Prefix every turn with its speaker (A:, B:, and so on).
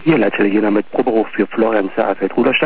A: Hier Leiter Jena mit Proberuf für Florian Saarfeld, Ruderstadt.